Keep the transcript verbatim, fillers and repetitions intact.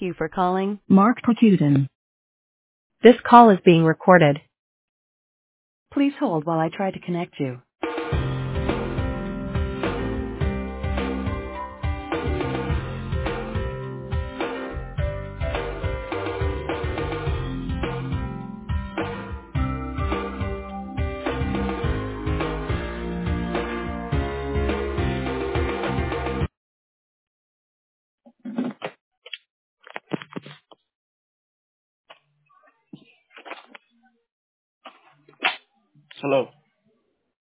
you for calling Mark Prokudin. This call is being recorded. Please hold while I try to connect you. Hello.